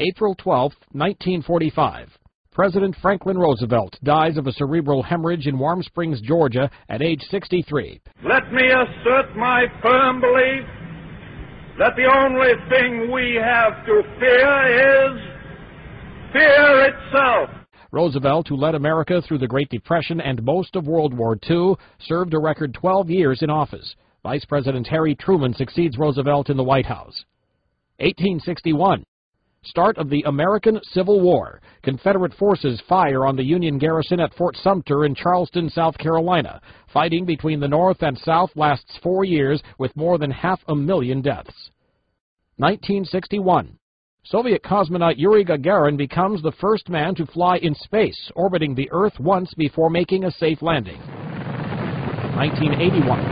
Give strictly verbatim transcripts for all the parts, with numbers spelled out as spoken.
April twelfth, nineteen forty-five. President Franklin Roosevelt dies of a cerebral hemorrhage in Warm Springs, Georgia, at age sixty-three. Let me assert my firm belief that the only thing we have to fear is fear itself. Roosevelt, who led America through the Great Depression and most of World War Two, served a record twelve years in office. Vice President Harry Truman succeeds Roosevelt in the White House. eighteen sixty-one. Start of the American Civil War. Confederate forces fire on the Union garrison at Fort Sumter in Charleston, South Carolina. Fighting between the North and South lasts four years with more than half a million deaths. nineteen sixty-one. Soviet cosmonaut Yuri Gagarin becomes the first man to fly in space, orbiting the Earth once before making a safe landing. nineteen eighty-one.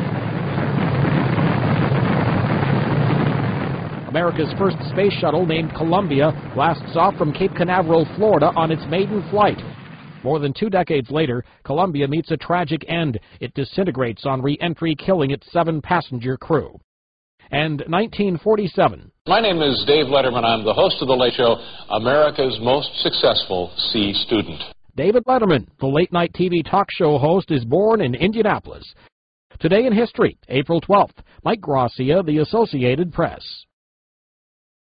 America's first space shuttle, named Columbia, blasts off from Cape Canaveral, Florida, on its maiden flight. More than two decades later, Columbia meets a tragic end. It disintegrates on re-entry, killing its seven-passenger crew. And nineteen forty-seven. My name is Dave Letterman. I'm the host of The Late Show, America's most successful C student. David Letterman, the late-night T V talk show host, is born in Indianapolis. Today in history, April twelfth. Mike Gracia, The Associated Press.